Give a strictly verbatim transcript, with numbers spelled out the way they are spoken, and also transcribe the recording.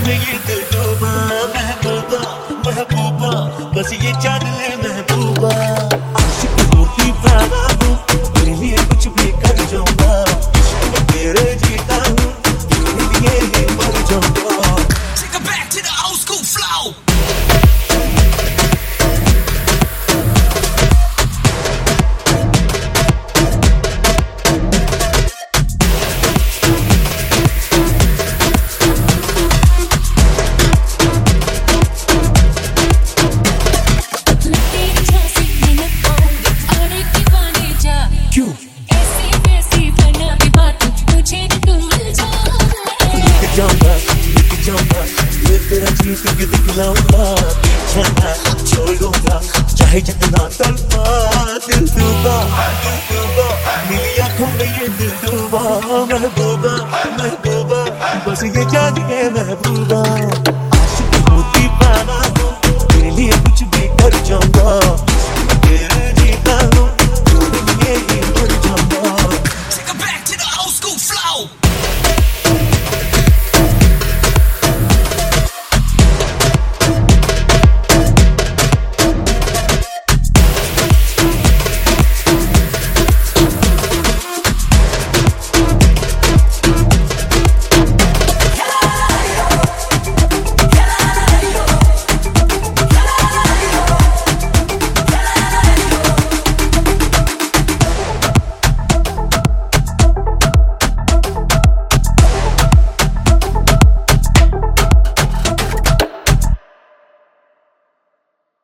में ये दिल डूबा। महबूबा महबूबा बस ये जान ले महबूबा, आशिक हूँ दीवाना हूँ, तेरे लिए कुछ भी कर जाऊंगा। इश्क में तेरे जीता हूँ, तेरे लिए ही मर जाऊंगा। Take it back to the old school flow. तेरा जी तुझे दिखलाऊंगा, पीछे ना छोड़ूंगा, चाहे जितना तड़पा। दिल डूबा दिल डूबा मेरी आँखों में ये दिल डूबा। महबूबा महबूबा बस ये जान के महबूबा।